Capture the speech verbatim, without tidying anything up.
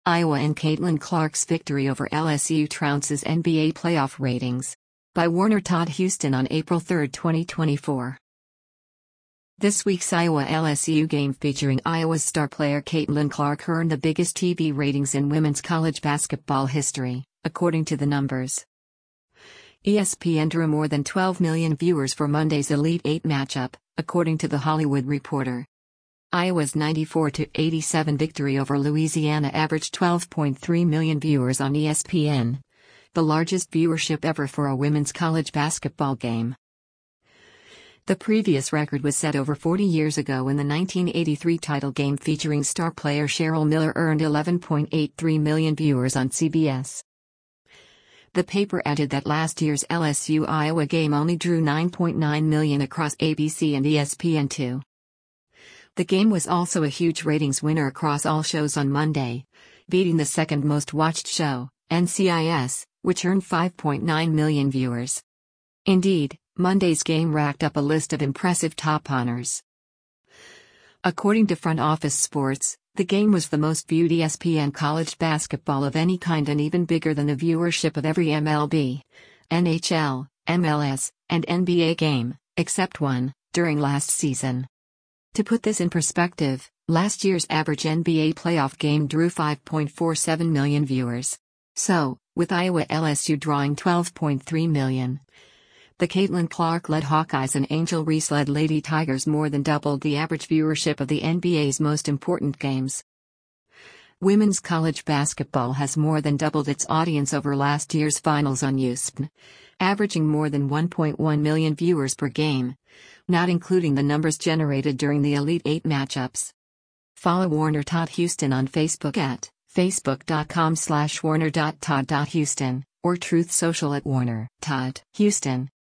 Iowa and Caitlin Clark's victory over L S U trounces N B A playoff ratings. By Warner Todd Houston on April third, twenty twenty-four. This week's Iowa L S U game featuring Iowa's star player Caitlin Clark earned the biggest T V ratings in women's college basketball history, according to the numbers. E S P N drew more than twelve million viewers for Monday's Elite Eight matchup, according to The Hollywood Reporter. Iowa's ninety-four to eighty-seven victory over Louisiana averaged twelve point three million viewers on E S P N, the largest viewership ever for a women's college basketball game. The previous record was set over forty years ago when the nineteen eighty-three title game featuring star player Cheryl Miller earned eleven point eight three million viewers on C B S. The paper added that last year's L S U-Iowa game only drew nine point nine million across A B C and E S P N two. The game was also a huge ratings winner across all shows on Monday, beating the second most watched show, N C I S, which earned five point nine million viewers. Indeed, Monday's game racked up a list of impressive top honors. According to Front Office Sports, the game was the most viewed E S P N college basketball of any kind and even bigger than the viewership of every M L B, N H L, M L S, and N B A game, except one, during last season. To put this in perspective, last year's average N B A playoff game drew five point four seven million viewers. So, with Iowa L S U drawing twelve point three million, the Caitlin Clark-led Hawkeyes and Angel Reese-led Lady Tigers more than doubled the average viewership of the N B A's most important games. Women's college basketball has more than doubled its audience over last year's finals on U S P N, averaging more than one point one million viewers per game, not including the numbers generated during the Elite Eight matchups. Follow Warner Todd Houston on Facebook at facebook.com slash warner.todd.houston or Truth Social at Warner Todd Houston.